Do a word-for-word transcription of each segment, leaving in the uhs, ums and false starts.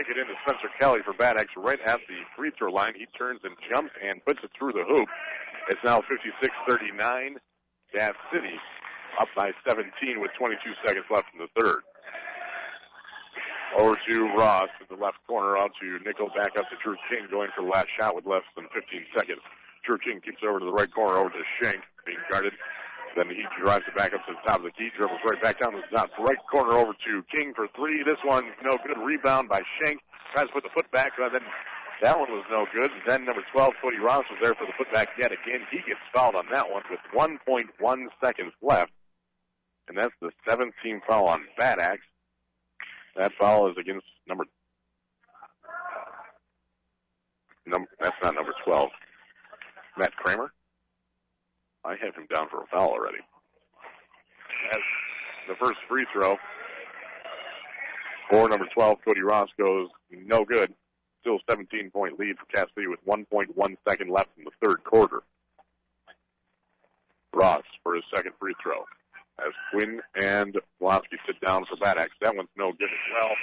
kick it into Spencer Kelly for Bad Axe right at the free throw line. He turns and jumps and puts it through the hoop. It's now fifty-six thirty-nine. Cass City up by seventeen with twenty-two seconds left in the third. Over to Ross in the left corner, out to Nickel, back up to Drew King, going for the last shot with less than fifteen seconds. Drew King keeps over to the right corner, over to Schenk, being guarded. Then he drives it back up to the top of the key, dribbles right back down to the top right corner, over to King for three. This one's no good. Rebound by Schenk. Tries to put the foot back, but then that one was no good. Then number twelve, Cody Ross, was there for the putback yet again. He gets fouled on that one with one point one seconds left. And that's the seventh team foul on Bad Axe. That foul is against number, number that's not number twelve. Matt Kramer. I have him down for a foul already. That's the first free throw for number twelve, Cody Ross, goes no good. Still seventeen-point lead for Cass City with one point one second left in the third quarter. Ross for his second free throw. As Quinn and Pulaski sit down for Bad Axe. That one's no good as well.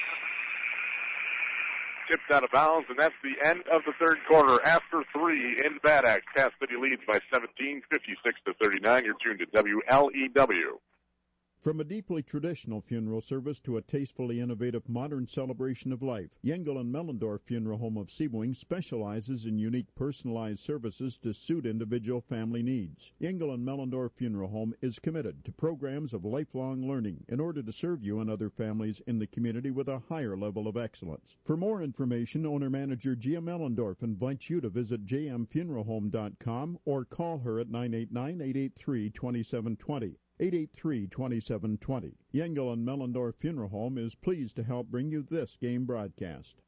Tipped out of bounds, and that's the end of the third quarter. After three in Bad Axe, Cass City leads by seventeen, fifty-six to thirty-nine. You're tuned to W L E W. From a deeply traditional funeral service to a tastefully innovative modern celebration of life, Yengel and Mellendorf Funeral Home of Sebring specializes in unique personalized services to suit individual family needs. Yengel and Mellendorf Funeral Home is committed to programs of lifelong learning in order to serve you and other families in the community with a higher level of excellence. For more information, owner-manager Gia Mellendorf invites you to visit j m funeral home dot com or call her at nine eight nine, eight eight three, two seven two zero. eight eight three, two seven two zero. Yengel and Mellendorf Funeral Home is pleased to help bring you this game broadcast.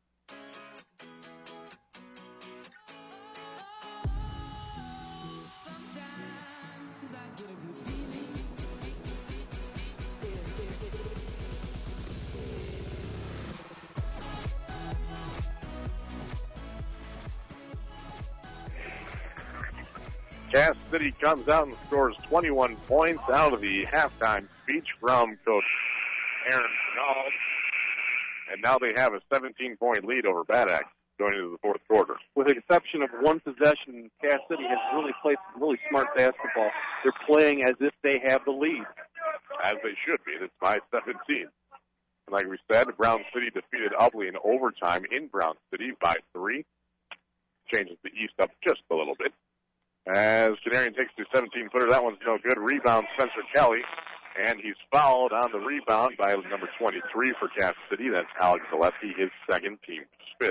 Cass City comes out and scores twenty-one points out of the halftime speech from Coach Aaron Schnall. And now they have a seventeen-point lead over Bad Axe going into the fourth quarter. With the exception of one possession, Cass City has really played some really smart basketball. They're playing as if they have the lead. As they should be. It's by seventeen. And like we said, Brown City defeated Ubley in overtime in Brown City by three. Changes the East up just a little bit. As Canarian takes the seventeen-footer, that one's no good. Rebound, Spencer Kelly, and he's fouled on the rebound by number twenty-three for Cass City. That's Alex Zaleski, his second, team fifth.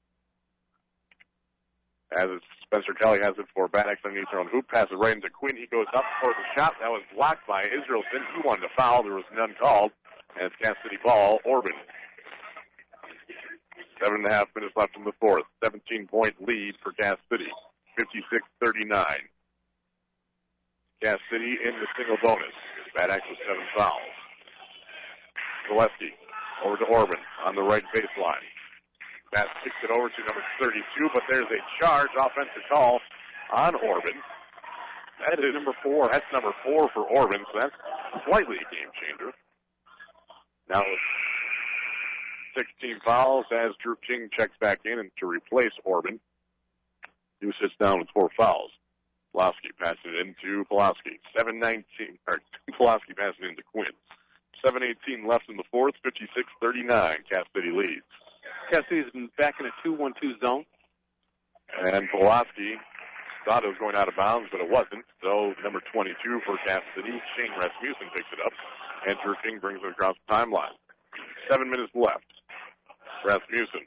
As Spencer Kelly has it for Bad Axe underneath their own hoop, passes right into Quinn. He goes up for the shot. That was blocked by Israelson. He wanted to foul. There was none called. And it's Cass City ball, Orban. Seven and a half minutes left in the fourth. seventeen-point lead for Cass City. fifty-six thirty-nine. Cass City in the single bonus. Bad Axe with seven fouls. Zaleski over to Orban on the right baseline. Bass kicks it over to number thirty-two, but there's a charge, offensive call on Orban. That is number four. That's number four for Orban, so that's slightly a game changer. Now it's sixteen fouls as Drew King checks back in and to replace Orban, who sits down with four fouls. Pulaski passing it into Pulaski. seven nineteen, or Pulaski passing it into Quinn. seven eighteen left in the fourth, fifty-six thirty-nine. Cass City leads. Cass City's been back in a two one two zone. And Pulaski thought it was going out of bounds, but it wasn't. So number twenty-two for Cass City, Shane Rasmussen picks it up, and Drew King brings it across the timeline. Seven minutes left. Rasmussen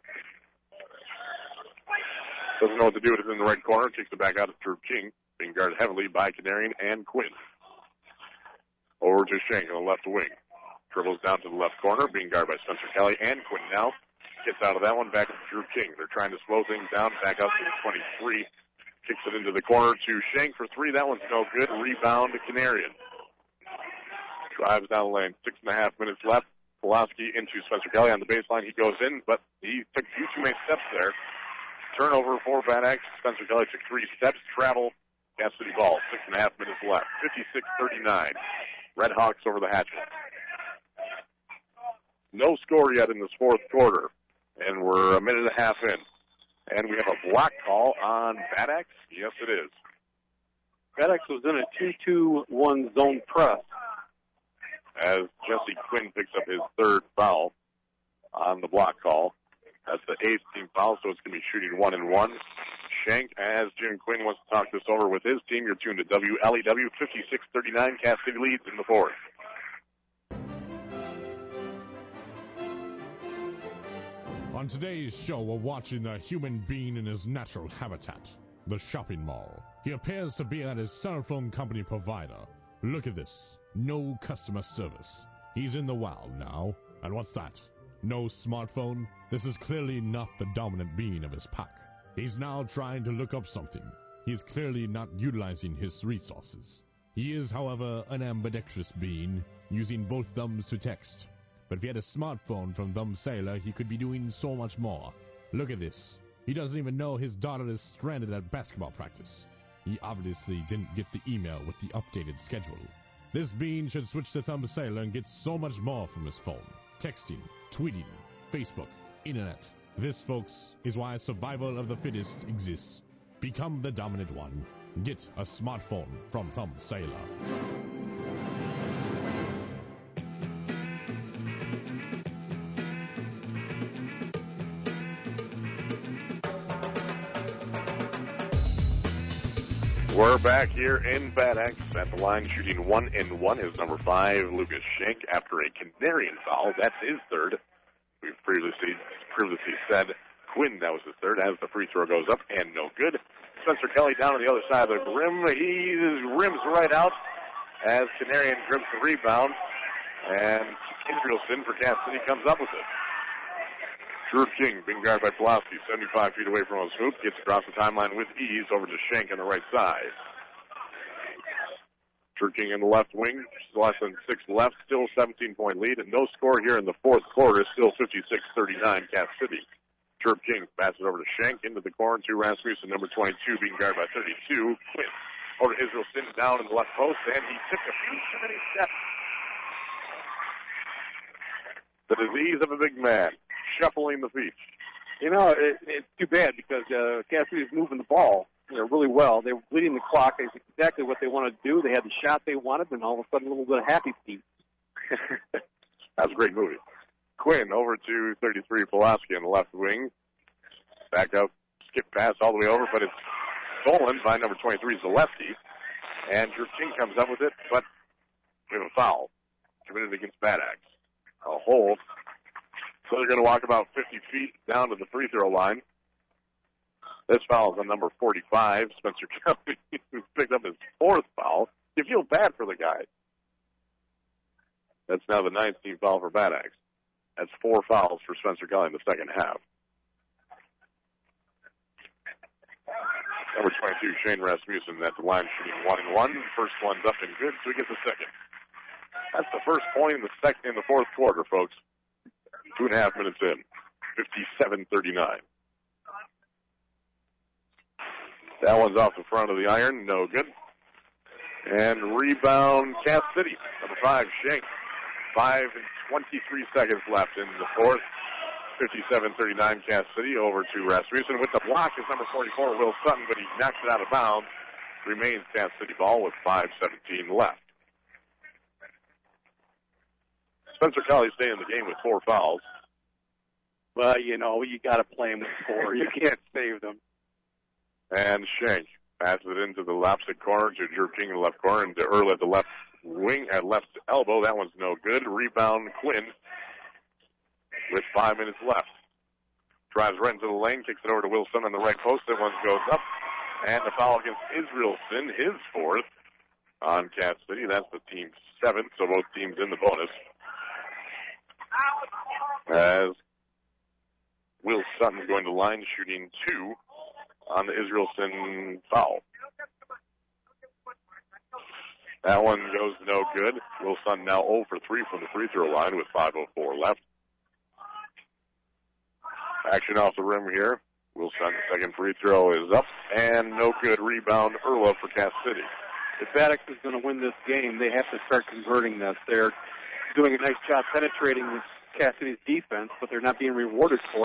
doesn't know what to do. It is in the right corner. Kicks it back out to Drew King, being guarded heavily by Canarian and Quinn. Over to Shank on the left wing. Dribbles down to the left corner, being guarded by Spencer Kelly and Quinn now. Gets out of that one, back to Drew King. They're trying to slow things down, back up to the twenty-three. Kicks it into the corner to Shank for three. That one's no good. Rebound to Canarian. Drives down the lane. Six and a half minutes left. Pulaski into Spencer Kelly on the baseline. He goes in, but he took a few too many steps there. Turnover for Bad Axe. Spencer Kelly took three steps. Travel. Cass City ball. Six and a half minutes left. fifty-six thirty-nine. Red Hawks over the Hatchet. No score yet in this fourth quarter. And we're a minute and a half in. And we have a block call on Bad Axe. Yes, it is. Bad Axe was in a two two one zone press. As Jesse Quinn picks up his third foul on the block call. That's the eighth team foul, so it's going to be shooting one and one. Shank, as Jim Quinn wants to talk this over with his team, you're tuned to W L E W fifty-six thirty-nine. Cass City leads in the fourth. On today's show, we're watching a human being in his natural habitat, the shopping mall. He appears to be at his cell phone company provider. Look at this. No customer service. He's in the wild now. And what's that? No smartphone? This is clearly not the dominant being of his pack. He's now trying to look up something. He's clearly not utilizing his resources. He is, however, an ambidextrous being, using both thumbs to text. But if he had a smartphone from Thumb Sailor, he could be doing so much more. Look at this. He doesn't even know his daughter is stranded at basketball practice. He obviously didn't get the email with the updated schedule. This being should switch to Thumb Sailor and get so much more from his phone. Texting, tweeting, Facebook, internet. This, folks, is why survival of the fittest exists. Become the dominant one. Get a smartphone from Thumb Sailor. We're back here in Bad Axe at the line, shooting one and one is number five, Lucas Shank, after a Canarian foul. That's his third. We've previously previously said Quinn, that was his third, as the free throw goes up and no good. Spencer Kelly down on the other side of the rim. He rims right out as Canarian grips the rebound, and Israelson for Cass City comes up with it. Drew King being guarded by Pulaski, seventy-five feet away from his hoop, gets across the timeline with ease over to Shank on the right side. Drew King in the left wing, less than six left, still seventeen-point lead, and no score here in the fourth quarter, still fifty-six thirty-nine Cass City. Drew King passes over to Shank into the corner to Rasmussen, number twenty-two, being guarded by thirty-two. Quinn over to Israelson down in the left post, and he took a few too many steps. The disease of a big man. Shuffling the feet. You know, it, it's too bad because uh, Cass City is moving the ball you know, really well. They were bleeding the clock. It's exactly what they wanted to do. They had the shot they wanted, and all of a sudden a little bit of happy feet. That was a great movie. Quinn over to thirty-three, Pulaski on the left wing. Back up, skip pass all the way over, but it's stolen by number twenty-three, Zaleski. And Drew King comes up with it, but we have a foul committed against Bad Axe. A hold. So they're going to walk about fifty feet down to the free throw line. This foul is on number forty-five, Spencer Kelly, who picked up his fourth foul. You feel bad for the guy. That's now the ninth team foul for Bad Axe. That's four fouls for Spencer Kelly in the second half. Number twenty-two, Shane Rasmussen, at the line shooting one and one. First one's up and good, so he gets a second. That's the first point in the second in the fourth quarter, folks. Two and a half minutes in, fifty-seven thirty-nine. That one's off the front of the iron, no good. And rebound, Cass City, number five, Shank. Five and twenty-three seconds left in the fourth. fifty-seven thirty-nine, Cass City over to Rasmussen. With the block is number forty-four, Will Sutton, but he knocks it out of bounds. Remains Cass City ball with five seventeen left. Spencer Kelly staying in the game with four fouls. Well, you know, you got to play him with four. You can't save them. And Shank passes it into the opposite corner to Drew King in the left corner and to Earl at the left wing at left elbow. That one's no good. Rebound, Quinn with five minutes left. Drives right into the lane, kicks it over to Wilson on the right post. That one goes up. And the foul against Israelson, his fourth on Cass City. That's the team's seventh, so both teams in the bonus. As Will Sutton going to line, shooting two on the Israelson foul. That one goes no good. Will Sutton now zero for three from the free throw line with five oh four left. Action off the rim here. Will Sutton's second free throw is up, and no good. Rebound, Erla for Cass City. If Bad Axe is going to win this game, they have to start converting this. They're doing a nice job penetrating this Cass City's defense, but they're not being rewarded for it.